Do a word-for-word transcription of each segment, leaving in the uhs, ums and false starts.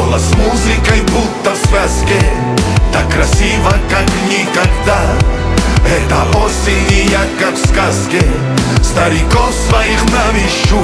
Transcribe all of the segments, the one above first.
Голос музыкой будто в связке, так красиво, как никогда. Это осень, и я как в сказке стариков своих навещу.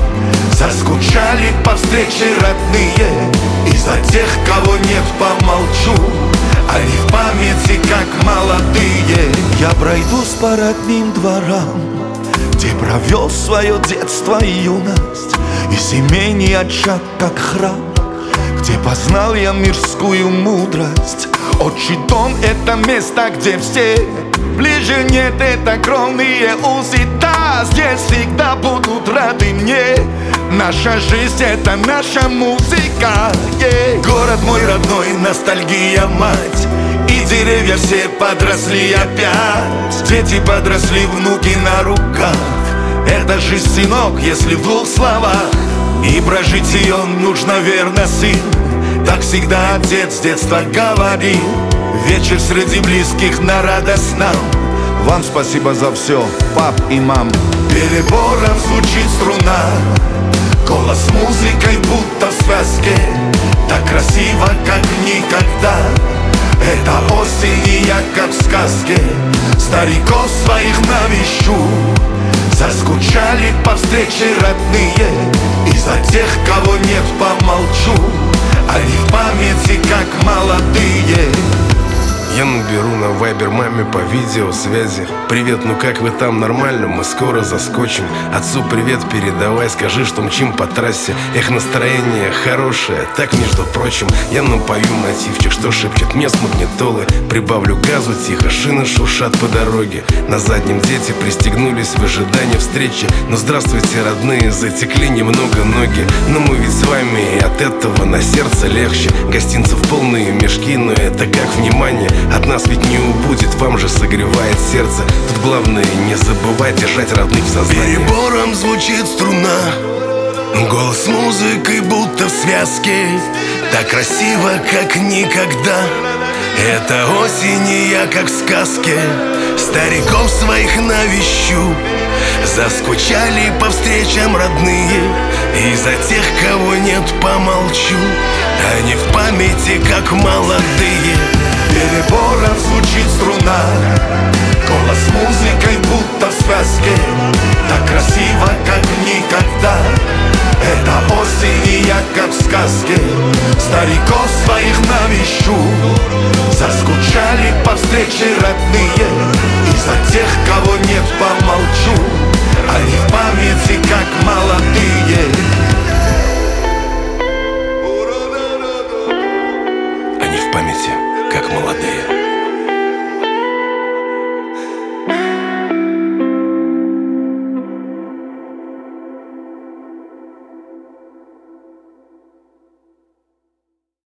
Заскучали по встрече родные, и за тех, кого нет, помолчу. Они в памяти, как молодые. Я пройдусь по родным дворам, где провел свое детство и юность, и семейный очаг, как храм, где познал я мирскую мудрость. Отчий дом — это место, где все ближе нет, это кровные узы. Да, здесь всегда будут рады мне. Наша жизнь — это наша музыка, yeah. Город мой родной, ностальгия, мать. И деревья все подросли опять. Дети подросли, внуки на руках. Это жизнь, сынок, если в двух словах. И прожить ее нужно верно, сын. Так всегда отец с детства говорил. Вечер среди близких на радость нам. Вам спасибо за все, пап и мам. Перебором звучит струна, голос музыкой будто в связке, так красиво, как никогда. Это осень, и я как в сказке стариков своих навещу. Заскучали по встрече родные, и за тех, кого нет, помолчу. Они в памяти, как молодые. Я наберу на вайбер маме по видеосвязи. Привет, ну как вы там, нормально? Мы скоро заскочим. Отцу привет передавай, скажи, что мчим по трассе. Эх, настроение хорошее, так между прочим. Я напою мотивчик, что шепчет мне с магнитолы. Прибавлю газу тихо, шины шуршат по дороге. На заднем дети пристегнулись в ожидании встречи. Ну здравствуйте, родные, затекли немного ноги. Но мы ведь с вами, и от этого на сердце легче. Гостинцев полные мешки, но это как внимание. От нас ведь не убудет, вам же согревает сердце. Тут главное не забывать держать родных в сознании. Перебором звучит струна, голос музыкой будто в связке, так красиво, как никогда. Это осень, и я как в сказке стариков своих навещу. Заскучали по встречам родные, и за тех, кого нет, помолчу. Они в памяти, как молодые. Перебором звучит струна, голос музыкой будто в связке, так красиво, как никогда. Это осень, и я как в сказке стариков своих навещу. Заскучали по встрече родные, и за тех, кого нет, помолчу. Они в памяти, как молодые. Они в памяти, как молодые.